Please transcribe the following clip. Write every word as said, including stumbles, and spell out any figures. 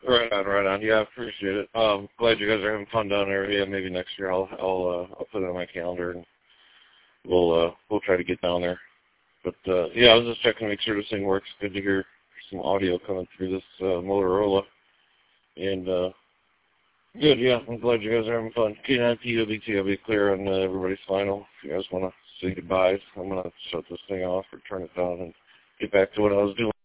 Right on, right on. Yeah, I appreciate it. Um, glad you guys are having fun down there. Yeah, maybe next year I'll I'll uh, I'll put it on my calendar and we'll uh, we'll try to get down there. But uh, yeah, I was just checking to make sure this thing works. Good to hear some audio coming through this uh, Motorola. And uh, good, yeah. I'm glad you guys are having fun. K nine P W T, I'll be clear on uh, everybody's final. If you guys want to say goodbyes, I'm gonna shut this thing off or turn it down and get back to what I was doing.